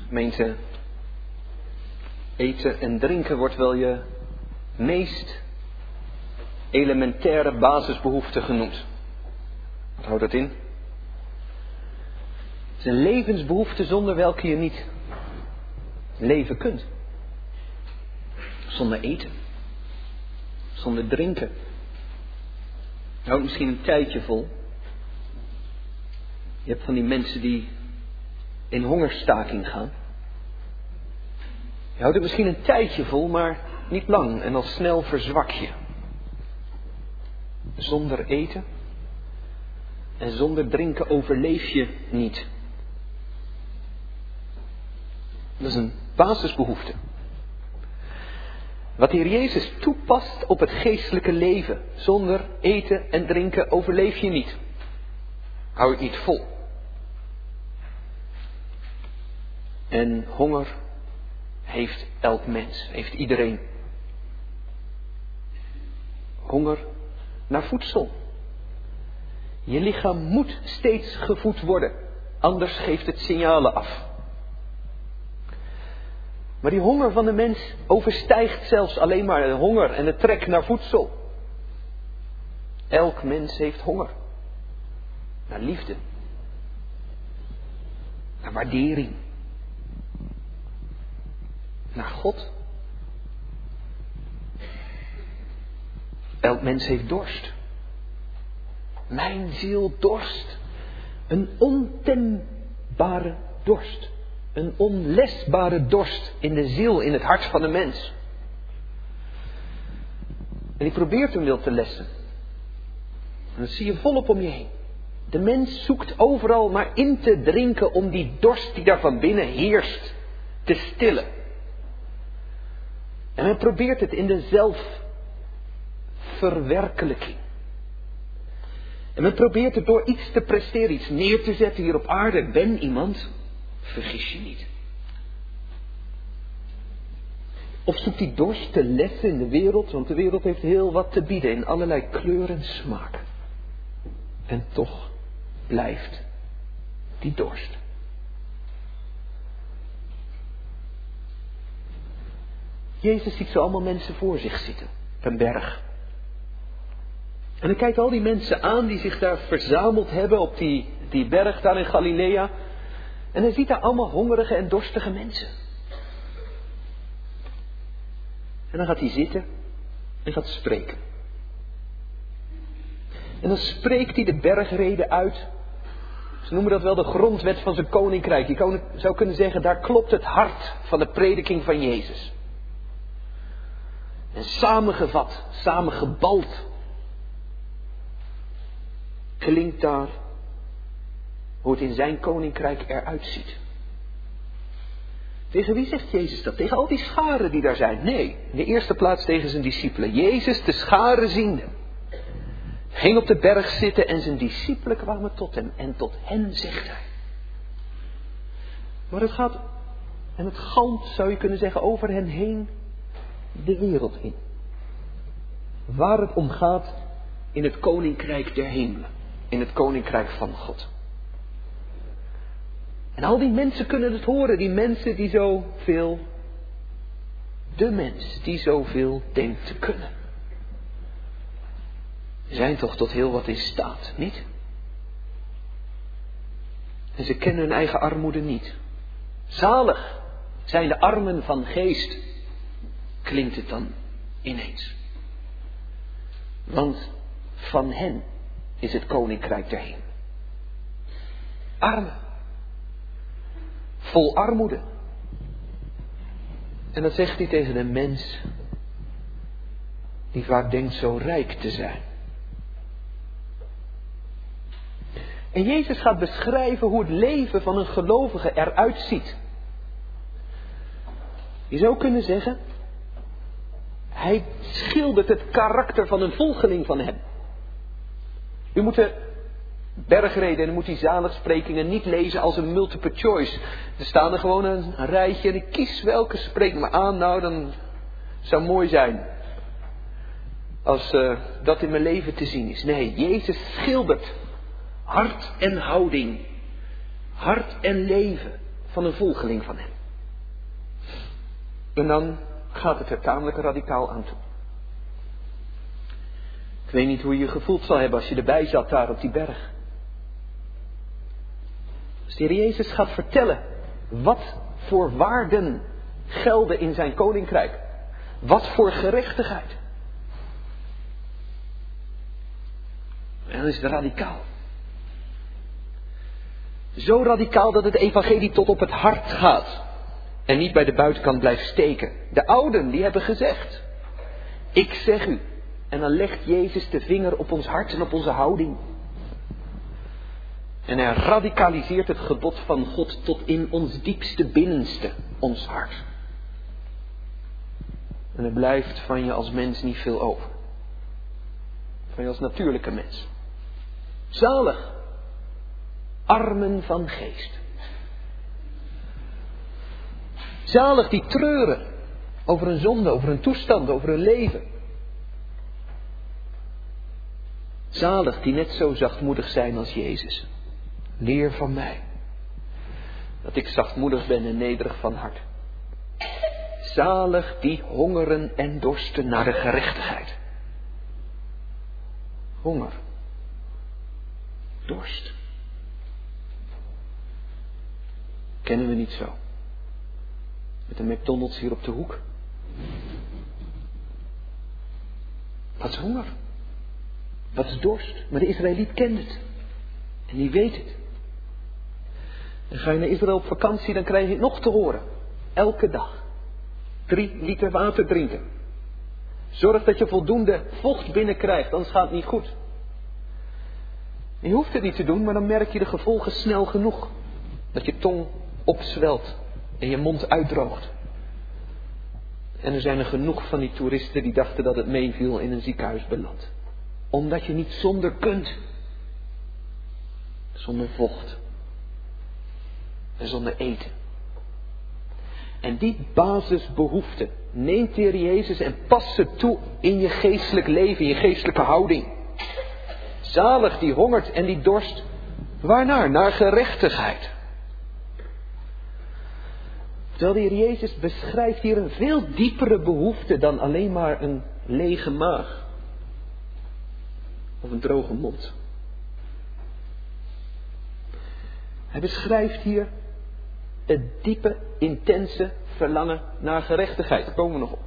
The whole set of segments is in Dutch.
Gemeente, eten en drinken wordt wel je meest elementaire basisbehoefte genoemd. Wat houdt dat in? Het is een levensbehoefte zonder welke je niet leven kunt. Zonder eten. Zonder drinken. Je houdt misschien een tijdje vol. Je hebt van die mensen die in hongerstaking gaan. Je houdt het misschien een tijdje vol, maar niet lang. En al snel verzwak je. Zonder eten en zonder drinken overleef je niet. Dat is een basisbehoefte. Wat de Heer Jezus toepast op het geestelijke leven. Zonder eten en drinken overleef je niet. Hou het niet vol. En honger heeft elk mens, heeft iedereen. Honger naar voedsel. Je lichaam moet steeds gevoed worden, anders geeft het signalen af. Maar die honger van de mens overstijgt zelfs alleen maar de honger en de trek naar voedsel. Elk mens heeft honger. Naar liefde. Naar waardering. Naar God. Elk mens heeft dorst. Mijn ziel dorst. Een ontembare dorst. Een onlesbare dorst in de ziel, in het hart van de mens. En die probeert hem wel te lessen. En dat zie je volop om je heen. De mens zoekt overal maar in te drinken om die dorst die daar van binnen heerst te stillen. En men probeert het in de zelfverwerkelijking. En men probeert het door iets te presteren, iets neer te zetten hier op aarde. Ik ben iemand, vergis je niet. Of zoekt die dorst te lessen in de wereld, want de wereld heeft heel wat te bieden in allerlei kleur en smaak. En toch blijft die dorst. Jezus ziet zo allemaal mensen voor zich zitten, op een berg. En hij kijkt al die mensen aan die zich daar verzameld hebben op die berg daar in Galilea. En hij ziet daar allemaal hongerige en dorstige mensen. En dan gaat hij zitten en gaat spreken. En dan spreekt hij de bergrede uit. Ze noemen dat wel de grondwet van zijn koninkrijk. Je zou kunnen zeggen, daar klopt het hart van de prediking van Jezus. En samengevat, samengebald, klinkt daar hoe het in zijn koninkrijk eruit ziet. Tegen wie zegt Jezus dat? Tegen al die scharen die daar zijn? Nee, in de eerste plaats tegen zijn discipelen. Jezus, de scharen ziende, ging op de berg zitten en zijn discipelen kwamen tot hem. En tot hen zegt hij. Maar het gaat, en het galmt, zou je kunnen zeggen, over hen heen de wereld in. Waar het om gaat in het koninkrijk der hemelen. In het koninkrijk van God. En al die mensen kunnen het horen. Die mensen die zoveel. De mens die zoveel denkt te kunnen. Zijn toch tot heel wat in staat, niet? En ze kennen hun eigen armoede niet. Zalig zijn de armen van geest. Klinkt het dan ineens. Want van hen is het koninkrijk der hemel. Armen. Vol armoede. En dat zegt hij tegen een mens die vaak denkt zo rijk te zijn. En Jezus gaat beschrijven hoe het leven van een gelovige eruit ziet. Je zou kunnen zeggen, hij schildert het karakter van een volgeling van hem. U moet de bergreden en u moet die zaligsprekingen niet lezen als een multiple choice. Er staan er gewoon een rijtje en ik kies welke spreek me aan. Nou, dan zou mooi zijn als dat in mijn leven te zien is. Nee, Jezus schildert hart en houding, hart en leven van een volgeling van hem. En dan gaat het er tamelijk radicaal aan toe. Ik weet niet hoe je je gevoeld zal hebben als je erbij zat daar op die berg. Als de Heer Jezus gaat vertellen wat voor waarden gelden in zijn koninkrijk. Wat voor gerechtigheid. En dan is het radicaal. Zo radicaal dat het evangelie tot op het hart gaat. En niet bij de buitenkant blijft steken. De ouden die hebben gezegd. Ik zeg u. En dan legt Jezus de vinger op ons hart en op onze houding. En hij radicaliseert het gebod van God tot in ons diepste binnenste, ons hart. En er blijft van je als mens niet veel over. Van je als natuurlijke mens. Zalig. Armen van geest. Zalig die treuren over een zonde, over een toestand, over een leven. Zalig die net zo zachtmoedig zijn als Jezus. Leer van mij. Dat ik zachtmoedig ben en nederig van hart. Zalig die hongeren en dorsten naar de gerechtigheid. Honger. Dorst. Kennen we niet zo. Met een McDonald's hier op de hoek. Wat is honger? Wat is dorst? Maar de Israëliet kent het. En die weet het. En ga je naar Israël op vakantie, dan krijg je het nog te horen. Elke dag. 3 liter water drinken. Zorg dat je voldoende vocht binnenkrijgt, anders gaat het niet goed. Je hoeft het niet te doen, maar dan merk je de gevolgen snel genoeg. Dat je tong opzwelt en je mond uitdroogt. En er zijn er genoeg van die toeristen die dachten dat het meeviel in een ziekenhuis beland. Omdat je niet zonder kunt. Zonder vocht. En zonder eten. En die basisbehoeften neemt de Heer Jezus en past ze toe in je geestelijk leven, in je geestelijke houding. Zalig die hongert en die dorst. Waarnaar? Naar gerechtigheid. Terwijl de Heer Jezus beschrijft hier een veel diepere behoefte dan alleen maar een lege maag. Of een droge mond. Hij beschrijft hier het diepe, intense verlangen naar gerechtigheid. Daar komen we nog op.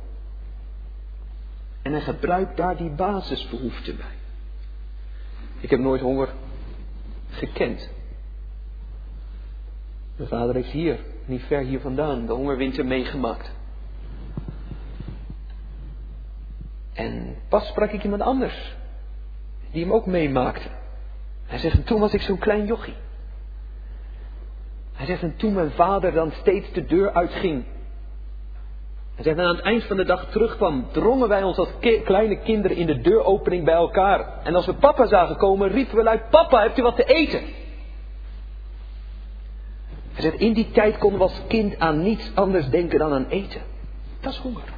En hij gebruikt daar die basisbehoeften bij. Ik heb nooit honger gekend. Mijn vader heeft hier, niet ver hier vandaan, de hongerwinter meegemaakt. En pas sprak ik iemand anders, die hem ook meemaakte. Hij zegt, en toen was ik zo'n klein jochie. Hij zegt, en toen mijn vader dan steeds de deur uitging. Hij zegt, en aan het eind van de dag terugkwam, drongen wij ons als kleine kinderen in de deuropening bij elkaar. En als we papa zagen komen, riepen we luid, papa, hebt u wat te eten? Hij zegt, in die tijd konden we als kind aan niets anders denken dan aan eten. Dat is honger.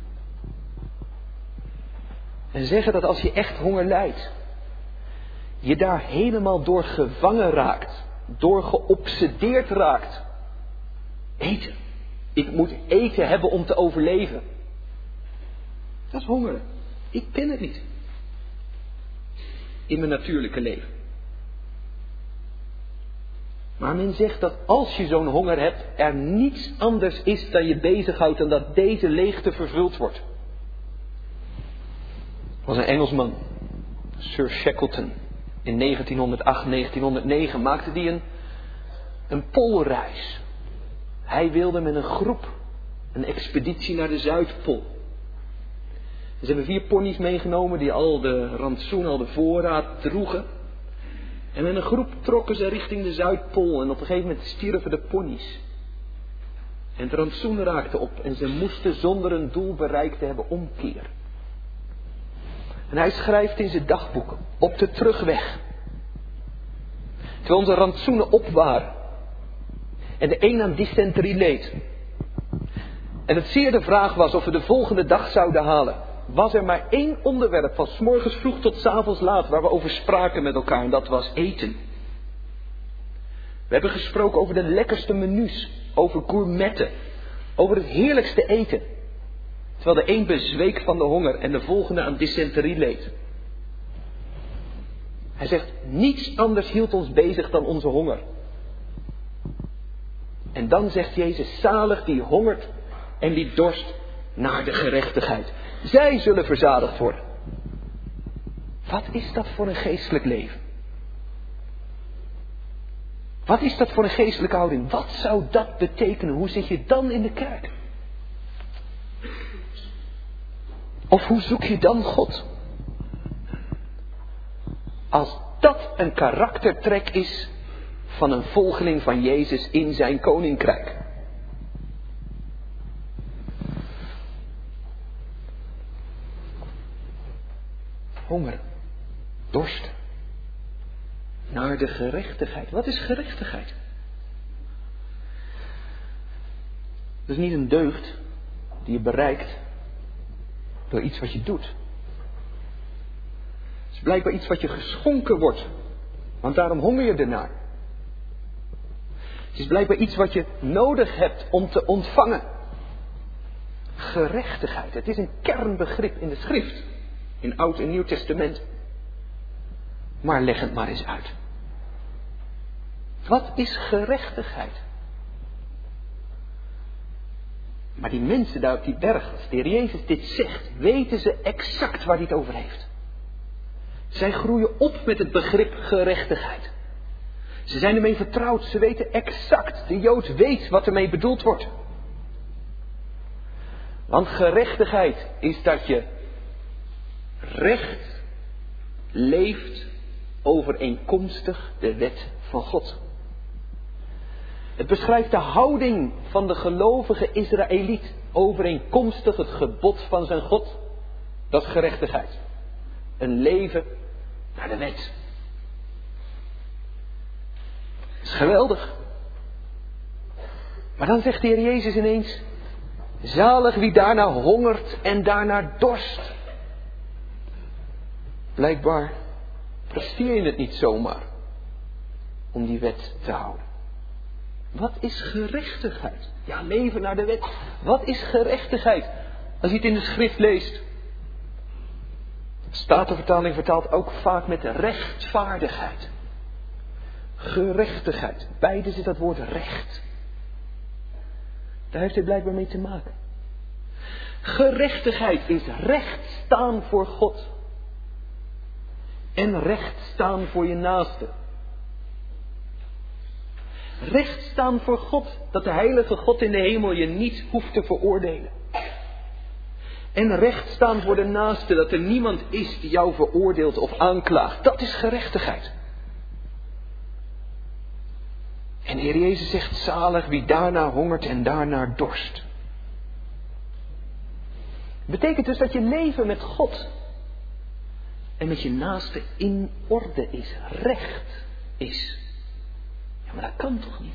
En zeggen dat als je echt honger lijdt, je daar helemaal door gevangen raakt. Door geobsedeerd raakt. Eten. Ik moet eten hebben om te overleven. Dat is honger. Ik ken het niet. In mijn natuurlijke leven. Maar men zegt dat als je zo'n honger hebt, er niets anders is dan je bezighoudt dan dat deze leegte vervuld wordt. Er was een Engelsman, Sir Shackleton. In 1908, 1909 maakte hij een poolreis. Hij wilde met een groep een expeditie naar de Zuidpool. Ze hebben 4 ponies meegenomen die al de rantsoen, al de voorraad droegen. En met een groep trokken ze richting de Zuidpool en op een gegeven moment stierven de ponies. En het rantsoen raakte op en ze moesten zonder een doel bereikt te hebben omkeren. En hij schrijft in zijn dagboeken, op de terugweg. Terwijl onze rantsoenen op waren. En de een aan dysenterie leed. En het zeer de vraag was of we de volgende dag zouden halen. Was er maar 1 onderwerp van 's morgens vroeg tot 's avonds laat waar we over spraken met elkaar. En dat was eten. We hebben gesproken over de lekkerste menus. Over gourmetten. Over het heerlijkste eten. Terwijl de een bezweek van de honger en de volgende aan dysenterie leed. Hij zegt, niets anders hield ons bezig dan onze honger. En dan zegt Jezus, zalig die hongert en die dorst naar de gerechtigheid. Zij zullen verzadigd worden. Wat is dat voor een geestelijk leven? Wat is dat voor een geestelijke houding? Wat zou dat betekenen? Hoe zit je dan in de kerk? Of hoe zoek je dan God? Als dat een karaktertrek is van een volgeling van Jezus in zijn koninkrijk. Honger, dorst, naar de gerechtigheid. Wat is gerechtigheid? Dat is niet een deugd die je bereikt door iets wat je doet. Het is blijkbaar iets wat je geschonken wordt, want daarom honger je ernaar. Het is blijkbaar iets wat je nodig hebt om te ontvangen. Gerechtigheid, het is een kernbegrip in de schrift, in Oud en Nieuw Testament. Maar leg het maar eens uit. Wat is gerechtigheid? Maar die mensen daar op die berg, als de Heer Jezus dit zegt, weten ze exact waar hij het over heeft. Zij groeien op met het begrip gerechtigheid. Ze zijn ermee vertrouwd, ze weten exact, de Jood weet wat ermee bedoeld wordt. Want gerechtigheid is dat je recht leeft overeenkomstig de wet van God. Het beschrijft de houding van de gelovige Israëliet overeenkomstig het gebod van zijn God. Dat is gerechtigheid. Een leven naar de wet. Dat is geweldig. Maar dan zegt de Heer Jezus ineens, zalig wie daarna hongert en daarna dorst. Blijkbaar presteer je het niet zomaar om die wet te houden. Wat is gerechtigheid? Ja, leven naar de wet. Wat is gerechtigheid? Als je het in de schrift leest. Statenvertaling vertaalt ook vaak met rechtvaardigheid. Gerechtigheid. Beide zit dat woord recht. Daar heeft hij blijkbaar mee te maken. Gerechtigheid is recht staan voor God. En recht staan voor je naaste. Recht staan voor God, dat de heilige God in de hemel je niet hoeft te veroordelen. En recht staan voor de naaste, dat er niemand is die jou veroordeelt of aanklaagt. Dat is gerechtigheid. En de Heer Jezus zegt, zalig wie daarna hongert en daarna dorst. Betekent dus dat je leven met God en met je naaste in orde is, recht is. Ja, maar dat kan toch niet?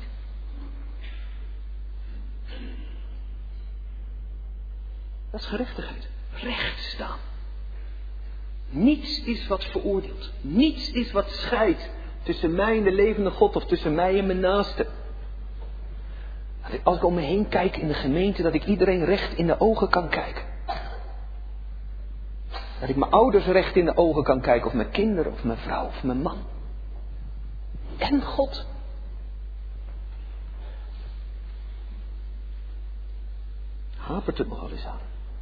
Dat is gerechtigheid. Recht staan. Niets is wat veroordeelt. Niets is wat scheidt tussen mij en de levende God of tussen mij en mijn naaste. Als ik om me heen kijk in de gemeente, dat ik iedereen recht in de ogen kan kijken. Dat ik mijn ouders recht in de ogen kan kijken, of mijn kinderen, of mijn vrouw, of mijn man. En God. Hapert het nogal eens aan.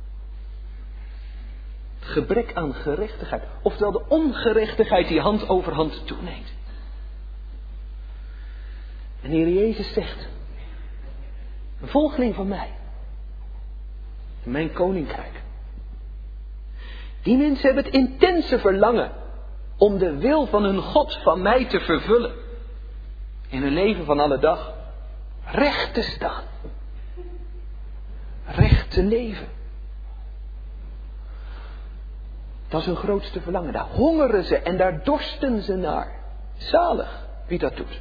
Het gebrek aan gerechtigheid, oftewel de ongerechtigheid die hand over hand toeneemt. En de Heer Jezus zegt, een volgeling van mij, in mijn koninkrijk. Die mensen hebben het intense verlangen om de wil van hun God van mij te vervullen. In hun leven van alle dag. Recht te staan. Recht te leven. Dat is hun grootste verlangen. Daar hongeren ze en daar dorsten ze naar. Zalig wie dat doet.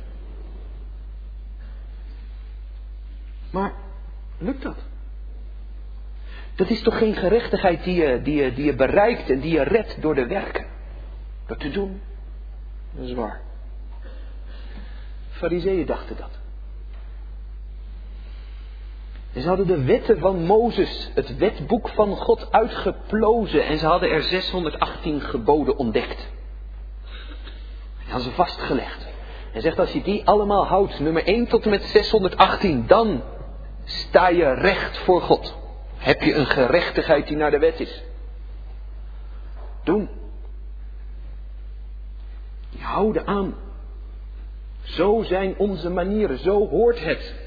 Maar lukt dat? Dat is toch geen gerechtigheid die je bereikt en die je redt door de werken. Dat te doen, dat is waar. Farizeeën dachten dat. En ze hadden de wetten van Mozes, het wetboek van God, uitgeplozen. En ze hadden er 618 geboden ontdekt. Die hadden ze vastgelegd. En zegt, als je die allemaal houdt, nummer 1 tot en met 618, dan sta je recht voor God. Heb je een gerechtigheid die naar de wet is. Doen. Die houden aan. Zo zijn onze manieren, zo hoort het.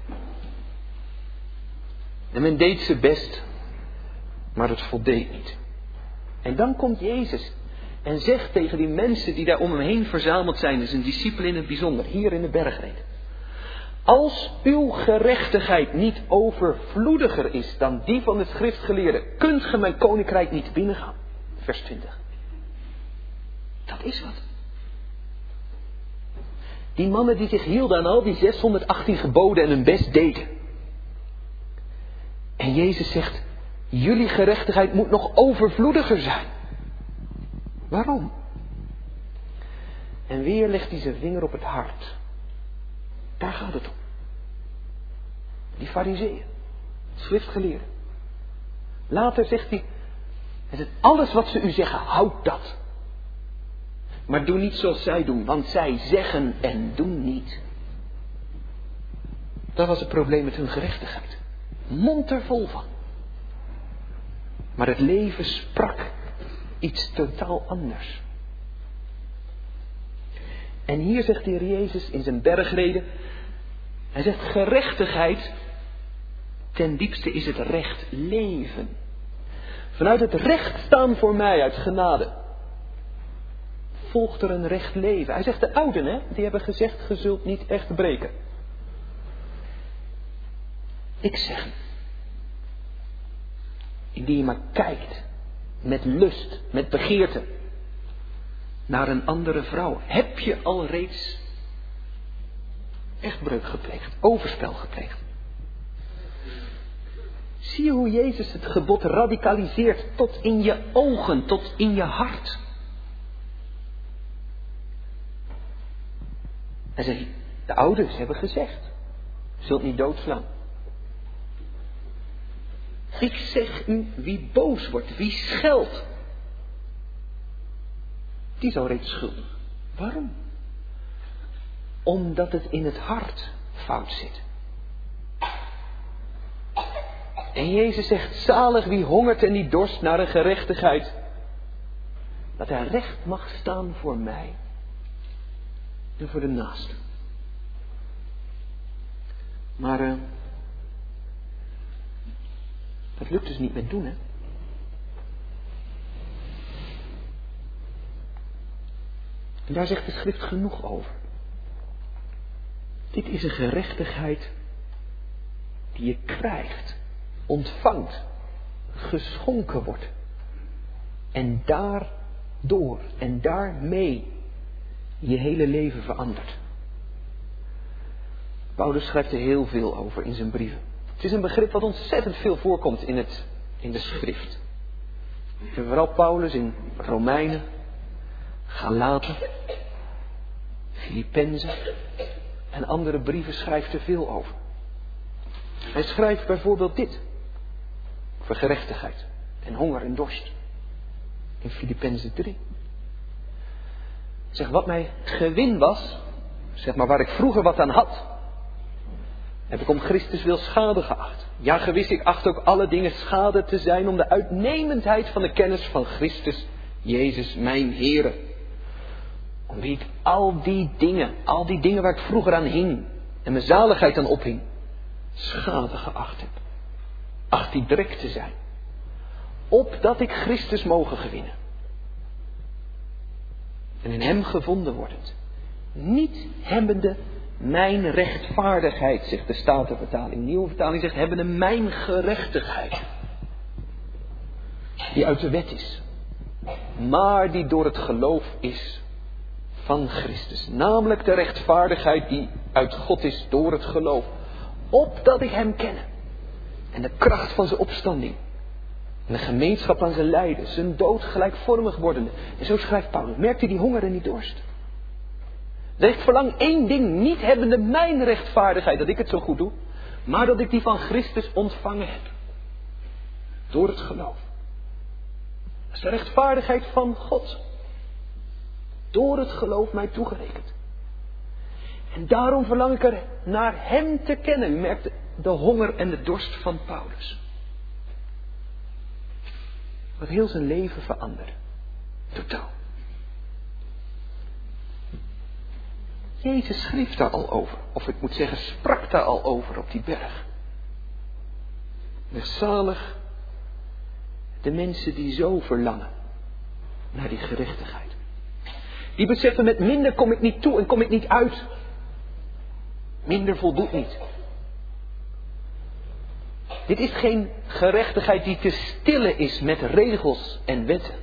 En men deed zijn best, maar het voldeed niet. En dan komt Jezus en zegt tegen die mensen die daar om hem heen verzameld zijn, dus een discipel in het bijzonder, hier in de bergreed. Als uw gerechtigheid niet overvloediger is dan die van de schriftgeleerden, kunt ge mijn koninkrijk niet binnengaan. Vers 20. Dat is wat. Die mannen die zich hielden aan al die 618 geboden en hun best deden. En Jezus zegt, jullie gerechtigheid moet nog overvloediger zijn. Waarom? En weer legt hij zijn vinger op het hart. Daar gaat het om. Die farizeeën, schriftgeleerden. Later zegt hij, alles wat ze u zeggen, houd dat. Maar doe niet zoals zij doen, want zij zeggen en doen niet. Dat was het probleem met hun gerechtigheid. Mond er vol van. Maar het leven sprak iets totaal anders. En hier zegt de Heer Jezus in zijn bergreden. Hij zegt gerechtigheid. Ten diepste is het recht leven. Vanuit het recht staan voor mij uit genade. Volgt er een recht leven. Hij zegt de ouden, die hebben gezegd, ge zult niet echt breken. Ik zeg, indien je maar kijkt, met lust, met begeerte, naar een andere vrouw, heb je al reeds echtbreuk gepleegd, overspel gepleegd. Zie je hoe Jezus het gebod radicaliseert tot in je ogen, tot in je hart. Hij zegt, de ouders hebben gezegd, je zult niet doodslaan. Ik zeg u, wie boos wordt, wie scheldt, die is al reeds schuldig. Waarom? Omdat het in het hart fout zit. En Jezus zegt, zalig wie hongert en die dorst naar een gerechtigheid. Dat hij recht mag staan voor mij. En voor de naaste. Maar dat lukt dus niet met doen, hè. En daar zegt de schrift genoeg over. Dit is een gerechtigheid die je krijgt, ontvangt, geschonken wordt. En daardoor en daarmee je hele leven verandert. Paulus schrijft er heel veel over in zijn brieven. Het is een begrip wat ontzettend veel voorkomt in de schrift. En vooral Paulus in Romeinen, Galaten, Filippenzen en andere brieven schrijft er veel over. Hij schrijft bijvoorbeeld dit. Over gerechtigheid en honger en dorst. In Filippenzen 3. Zeg, wat mij gewin was, zeg maar waar ik vroeger wat aan had, heb ik om Christus wil schade geacht. Ja, gewis, ik acht ook alle dingen schade te zijn om de uitnemendheid van de kennis van Christus, Jezus, mijn Heere. Om wie ik al die dingen waar ik vroeger aan hing en mijn zaligheid aan ophing, schade geacht heb. Acht die drek te zijn. Opdat ik Christus mogen gewinnen. En in hem gevonden wordend. Niet hebbende mijn rechtvaardigheid, zegt de Statenvertaling. Nieuwe vertaling zegt hebbende mijn gerechtigheid. Die uit de wet is. Maar die door het geloof is van Christus. Namelijk de rechtvaardigheid die uit God is door het geloof. Opdat ik hem kenne. En de kracht van zijn opstanding. En de gemeenschap aan zijn lijden. Zijn dood gelijkvormig wordende. En zo schrijft Paulus. Merkt u die honger en die dorst? Zegt, verlang één ding, niet hebbende mijn rechtvaardigheid, dat ik het zo goed doe. maar dat ik die van Christus ontvangen heb. Door het geloof. Dat is de rechtvaardigheid van God. Door het geloof mij toegerekend. En daarom verlang ik er naar hem te kennen. U merkt de honger en de dorst van Paulus. Wat heel zijn leven veranderde. Totaal. Jezus schreef daar al over. Of ik moet zeggen, sprak daar al over op die berg. Zalig de mensen die zo verlangen naar die gerechtigheid. Die beseffen, met minder kom ik niet toe en kom ik niet uit. Minder voldoet niet. Dit is geen gerechtigheid die te stillen is met regels en wetten.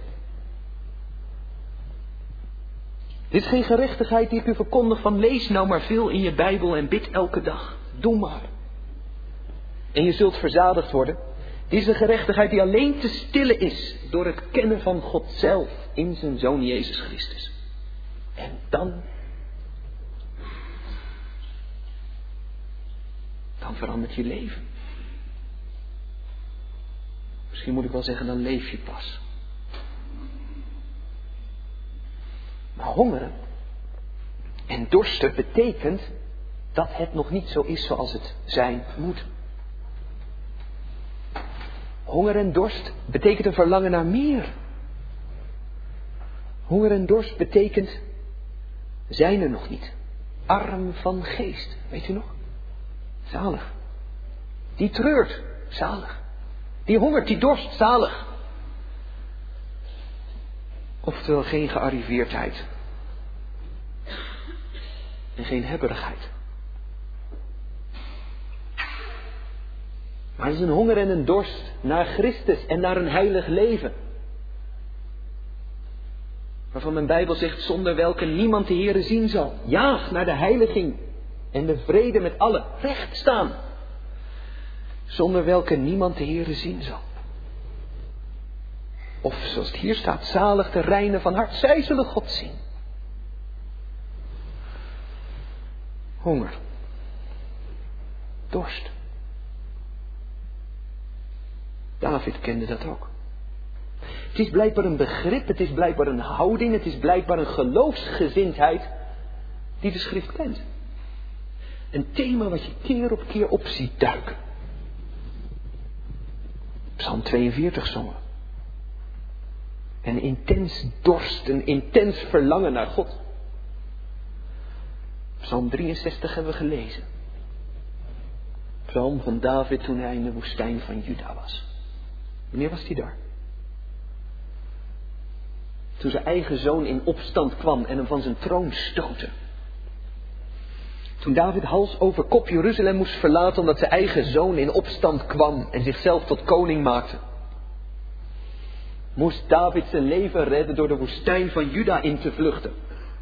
Dit is geen gerechtigheid die ik u verkondig van lees nou maar veel in je Bijbel en bid elke dag. Doe maar. En je zult verzadigd worden. Dit is een gerechtigheid die alleen te stillen is door het kennen van God zelf in zijn Zoon Jezus Christus. En dan verandert je leven. Misschien moet ik wel zeggen, dan leef je pas. Maar hongeren en dorsten betekent dat het nog niet zo is zoals het zijn moet. Honger en dorst betekent een verlangen naar meer. Honger en dorst betekent, zijn er nog niet. Arm van geest, weet u nog? Zalig. Die treurt, zalig. Die hongert, die dorst, zalig. Oftewel geen gearriveerdheid. En geen hebberigheid. Maar het is een honger en een dorst naar Christus en naar een heilig leven. Waarvan mijn Bijbel zegt, zonder welke niemand de Heere zien zal. Jaag naar de heiliging en de vrede met allen. Recht staan. Zonder welke niemand de Heere zien zal. Of zoals het hier staat, zalig de reinen van hart. Zij zullen God zien. Honger. Dorst. David kende dat ook. Het is blijkbaar een begrip, het is blijkbaar een houding, het is blijkbaar een geloofsgezindheid die de schrift kent. Een thema wat je keer op keer op ziet duiken. Psalm 42 zongen. Een intens dorst, een intens verlangen naar God. Psalm 63 hebben we gelezen. Psalm van David toen hij in de woestijn van Juda was. Wanneer was hij daar? Toen zijn eigen zoon in opstand kwam en hem van zijn troon stootte. Toen David hals over kop Jeruzalem moest verlaten omdat zijn eigen zoon in opstand kwam en zichzelf tot koning maakte. Moest David zijn leven redden door de woestijn van Juda in te vluchten.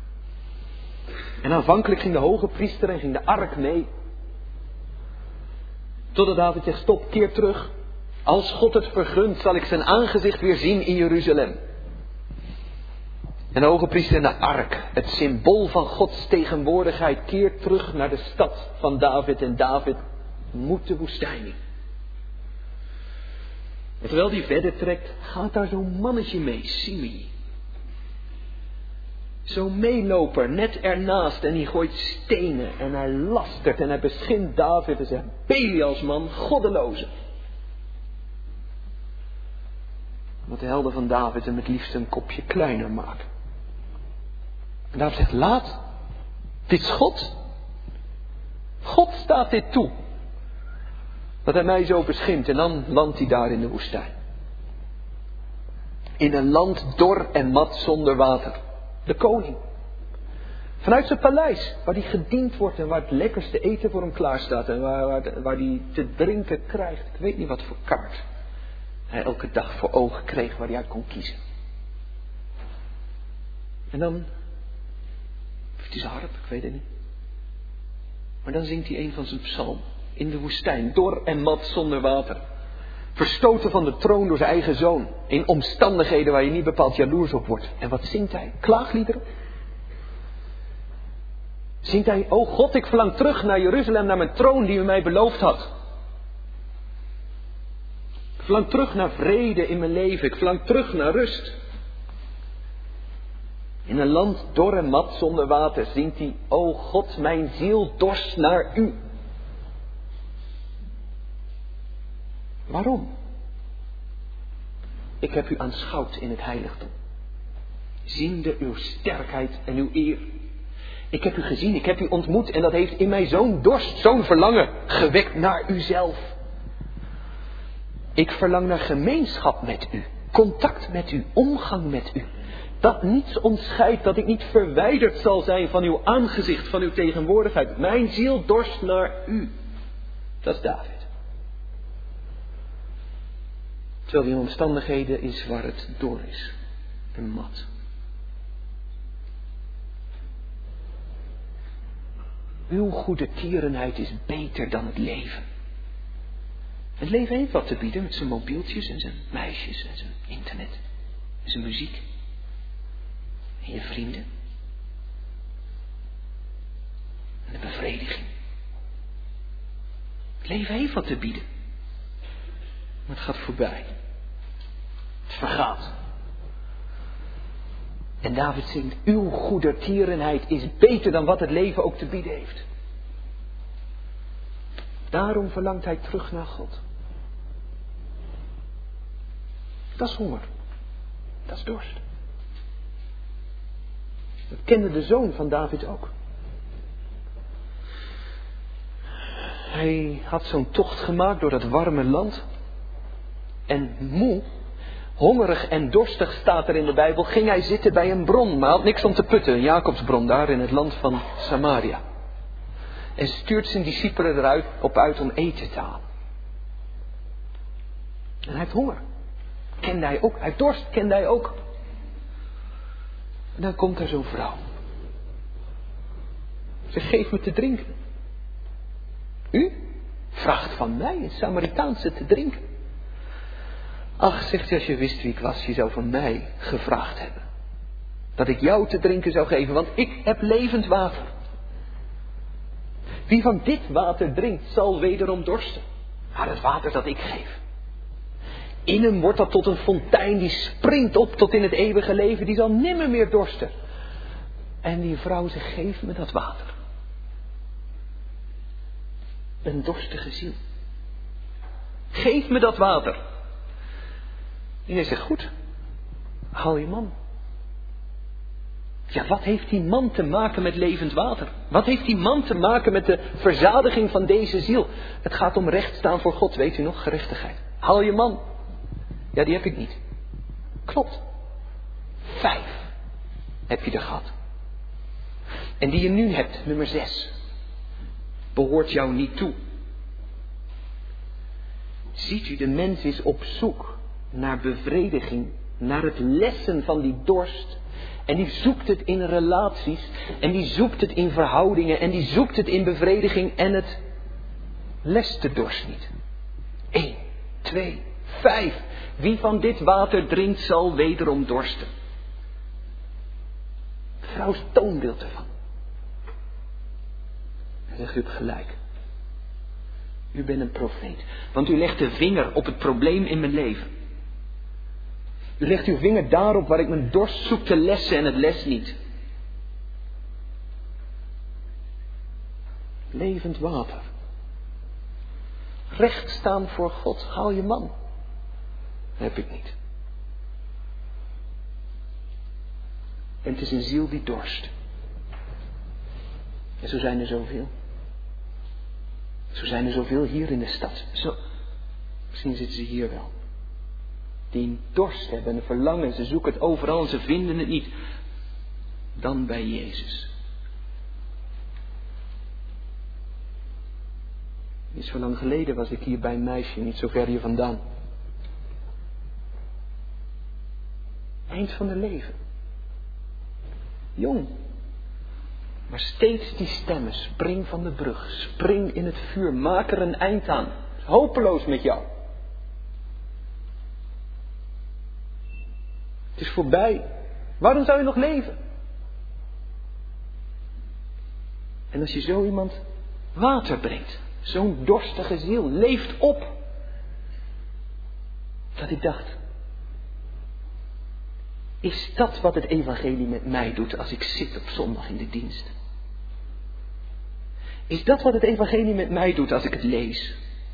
En aanvankelijk ging de hoge priester en ging de ark mee. Totdat David zegt, stop, keer terug. Als God het vergunt, zal ik zijn aangezicht weer zien in Jeruzalem. En de hoge priester en de ark, het symbool van Gods tegenwoordigheid, keert terug naar de stad van David. En David moet de woestijn in. En terwijl hij verder trekt, gaat daar zo'n mannetje mee, Simei. Zo'n meeloper, net ernaast, en die gooit stenen en hij lastert en hij beschint David en zegt, Belials man, goddeloze. Want de helden van David hem het liefst een kopje kleiner maken. En David zegt, laat, dit is God. God staat dit toe. Dat hij mij zo beschimpt en dan landt hij daar in de woestijn. In een land dor en mat zonder water. De koning. Vanuit zijn paleis, waar hij gediend wordt en waar het lekkerste eten voor hem klaar staat. En waar hij te drinken krijgt. Ik weet niet wat voor kaart hij elke dag voor ogen kreeg waar hij uit kon kiezen. En dan heeft hij zijn harp, ik weet het niet. Maar dan zingt hij een van zijn psalmen. In de woestijn, dor en mat zonder water. Verstoten van de troon door zijn eigen zoon. In omstandigheden waar je niet bepaald jaloers op wordt. En wat zingt hij? Klaagliederen? Zingt hij, o God, ik verlang terug naar Jeruzalem, naar mijn troon die u mij beloofd had. Ik verlang terug naar vrede in mijn leven. Ik verlang terug naar rust. In een land dor en mat zonder water zingt hij, o God, mijn ziel dorst naar u. Waarom? Ik heb u aanschouwd in het heiligdom. Ziende uw sterkheid en uw eer. Ik heb u gezien, ik heb u ontmoet en dat heeft in mij zo'n dorst, zo'n verlangen gewekt naar uzelf. Ik verlang naar gemeenschap met u, contact met u, omgang met u. Dat niets ontscheidt, dat ik niet verwijderd zal zijn van uw aangezicht, van uw tegenwoordigheid. Mijn ziel dorst naar u. Dat is David. Terwijl hij in omstandigheden is waar het dor is en mat. Uw goede tierenheid is beter dan het leven. Het leven heeft wat te bieden met zijn mobieltjes en zijn meisjes en zijn internet en zijn muziek. En je vrienden. En de bevrediging. Het leven heeft wat te bieden. Maar het gaat voorbij. Het vergaat. En David zingt, uw goedertierenheid is beter dan wat het leven ook te bieden heeft. Daarom verlangt hij terug naar God. Dat is honger. Dat is dorst. Dat kende de zoon van David ook. Hij had zo'n tocht gemaakt door dat warme land. En moe, hongerig en dorstig staat er in de Bijbel, ging hij zitten bij een bron. Maar had niks om te putten, een Jacobsbron daar in het land van Samaria. En stuurt zijn discipelen eruit op uit om eten te halen. En hij heeft honger. Kende hij ook. Hij heeft dorst, kende hij ook. En dan komt er zo'n vrouw. Ze geeft me te drinken. U vraagt van mij een Samaritaanse te drinken. Ach, zegt hij, als je wist wie ik was, je zou van mij gevraagd hebben. Dat ik jou te drinken zou geven, want ik heb levend water. Wie van dit water drinkt, zal wederom dorsten. Maar het water dat ik geef. In hem wordt dat tot een fontein die springt op tot in het eeuwige leven. Die zal nimmer meer dorsten. En die vrouw zegt, geef me dat water. Een dorstige ziel. Geef me dat water. En hij zegt, goed. Haal je man. Ja, wat heeft die man te maken met levend water? Wat heeft die man te maken met de verzadiging van deze ziel? Het gaat om recht staan voor God, weet u nog? Gerechtigheid. Haal je man. Ja, die heb ik niet. Klopt. 5 heb je er gehad. En die je nu hebt, nummer 6, behoort jou niet toe. Ziet u, de mens is op zoek naar bevrediging, naar het lessen van die dorst. En die zoekt het in relaties, en die zoekt het in verhoudingen, en die zoekt het in bevrediging en het lest de dorst niet. 1, 2, 5. Wie van dit water drinkt zal wederom dorsten. Vrouw is toonbeeld ervan. En zegt, u hebt gelijk. U bent een profeet. Want u legt de vinger op het probleem in mijn leven. U legt uw vinger daarop waar ik mijn dorst zoek te lessen en het les niet. Levend water. Recht staan voor God. Haal je man. Dat heb ik niet. En het is een ziel die dorst. En zo zijn er zoveel. Zo zijn er zoveel hier in de stad. Misschien zitten ze hier wel. Die een dorst hebben en een verlangen. Ze zoeken het overal en ze vinden het niet. Dan bij Jezus. Niet zo lang geleden was ik hier bij een meisje, niet zo ver hier vandaan. Eind van haar leven. Jong. Maar steeds die stemmen. Spring van de brug. Spring in het vuur. Maak er een eind aan. Hopeloos met jou. Het is voorbij. Waarom zou je nog leven? En als je zo iemand water brengt, zo'n dorstige ziel leeft op. Dat ik dacht, is dat wat het evangelie met mij doet als ik zit op zondag in de dienst? Is dat wat het evangelie met mij doet als ik het lees?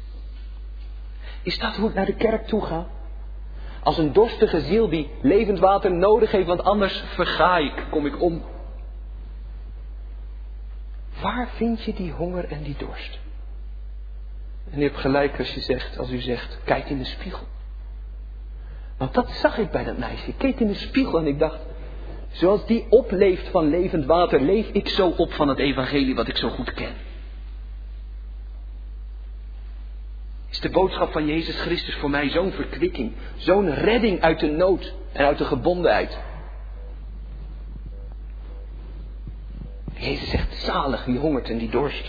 Is dat hoe ik naar de kerk toe ga? Als een dorstige ziel die levend water nodig heeft, want anders verga ik, kom ik om. Waar vind je die honger en die dorst? En u hebt gelijk als u zegt, kijk in de spiegel. Want dat zag ik bij dat meisje. Ik keek in de spiegel en ik dacht, zoals die opleeft van levend water, leef ik zo op van het evangelie wat ik zo goed ken. Is de boodschap van Jezus Christus voor mij zo'n verkwikking, zo'n redding uit de nood en uit de gebondenheid. Jezus zegt, zalig wie hongert en die dorst.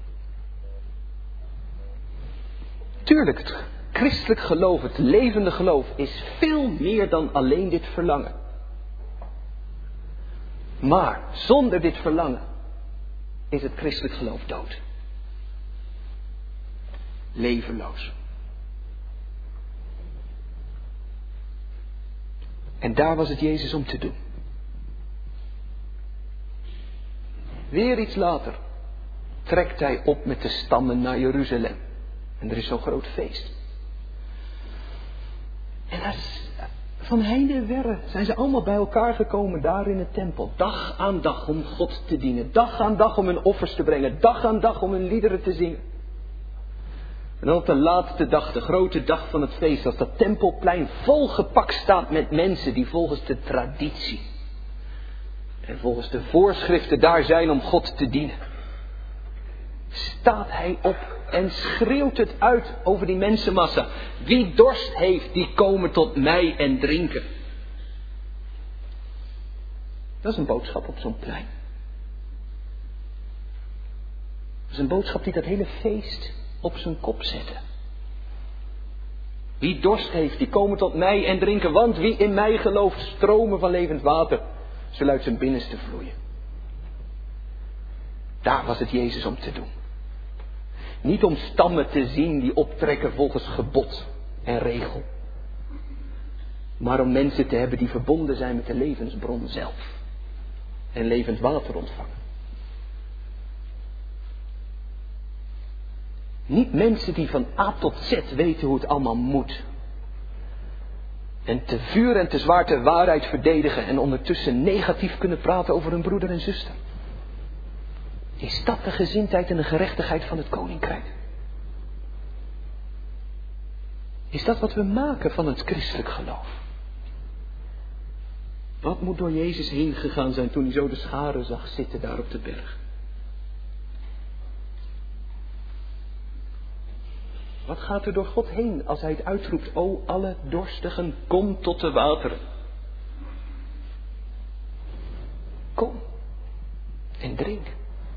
Tuurlijk, het christelijk geloof, het levende geloof, is veel meer dan alleen dit verlangen. Maar zonder dit verlangen is het christelijk geloof dood. Levenloos. En daar was het Jezus om te doen. Weer iets later trekt hij op met de stammen naar Jeruzalem. En er is zo'n groot feest. En van heinde en verre zijn ze allemaal bij elkaar gekomen daar in de tempel. Dag aan dag om God te dienen. Dag aan dag om hun offers te brengen. Dag aan dag om hun liederen te zingen. En dan op de laatste dag, de grote dag van het feest, als dat tempelplein volgepakt staat met mensen die volgens de traditie en volgens de voorschriften daar zijn om God te dienen, staat hij op en schreeuwt het uit over die mensenmassa. Wie dorst heeft, die komen tot mij en drinken. Dat is een boodschap op zo'n plein. Dat is een boodschap die dat hele feest op zijn kop zette. Wie dorst heeft, die komen tot mij en drinken. Want wie in mij gelooft, stromen van levend water zullen uit zijn binnenste vloeien. Daar was het Jezus om te doen. Niet om stammen te zien die optrekken volgens gebod en regel. Maar om mensen te hebben die verbonden zijn met de levensbron zelf. En levend water ontvangen. Niet mensen die van A tot Z weten hoe het allemaal moet. En te vuur en te zwaar de waarheid verdedigen en ondertussen negatief kunnen praten over hun broeder en zuster. Is dat de gezindheid en de gerechtigheid van het koninkrijk? Is dat wat we maken van het christelijk geloof? Wat moet door Jezus heen gegaan zijn toen hij zo de scharen zag zitten daar op de berg? Wat gaat er door God heen als hij het uitroept, o alle dorstigen, kom tot de wateren. Kom en drink.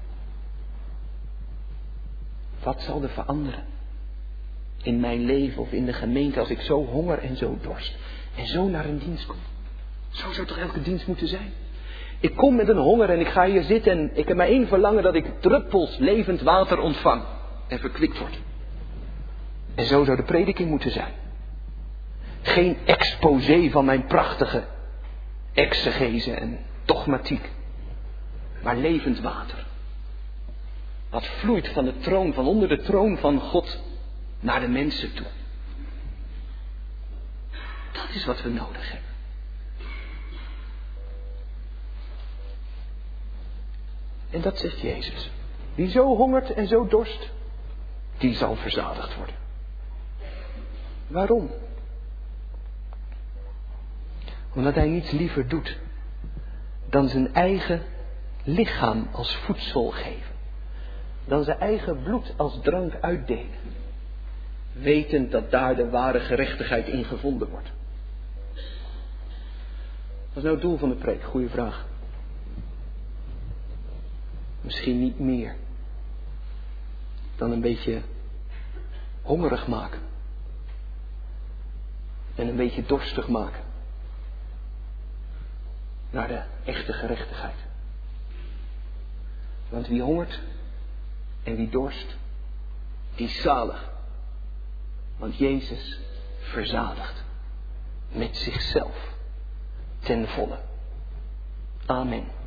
Wat zal er veranderen in mijn leven of in de gemeente als ik zo honger en zo dorst en zo naar een dienst kom? Zo zou toch elke dienst moeten zijn? Ik kom met een honger en ik ga hier zitten en ik heb maar één verlangen, dat ik druppels levend water ontvang en verkwikt word. En zo zou de prediking moeten zijn. Geen exposé van mijn prachtige exegese en dogmatiek. Maar levend water. Wat vloeit van de troon, van onder de troon van God naar de mensen toe. Dat is wat we nodig hebben. En dat zegt Jezus. Wie zo hongert en zo dorst, die zal verzadigd worden. Waarom? Omdat hij niets liever doet dan zijn eigen lichaam als voedsel geven. Dan zijn eigen bloed als drank uitdelen. Wetend dat daar de ware gerechtigheid in gevonden wordt. Wat is nou het doel van de preek? Goeie vraag. Misschien niet meer dan een beetje hongerig maken. En een beetje dorstig maken. Naar de echte gerechtigheid. Want wie hongert en wie dorst, die is zalig. Want Jezus verzadigt met zichzelf ten volle. Amen.